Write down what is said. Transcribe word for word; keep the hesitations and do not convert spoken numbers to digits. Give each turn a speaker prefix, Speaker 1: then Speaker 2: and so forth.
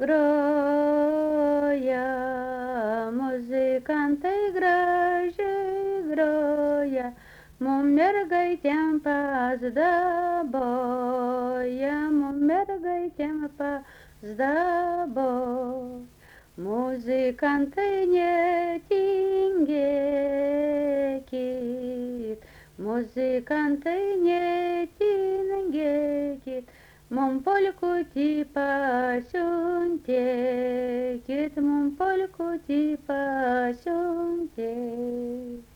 Speaker 1: groja, muzikantai gražiai groja, mum mergaitėm pazdaboja, mum mergaitėm pazdaboja. Muzikantai netingėkit, muzikantai netingėkit, mum polkutį pasiuntėkit, mum polkutį pasiuntėkit.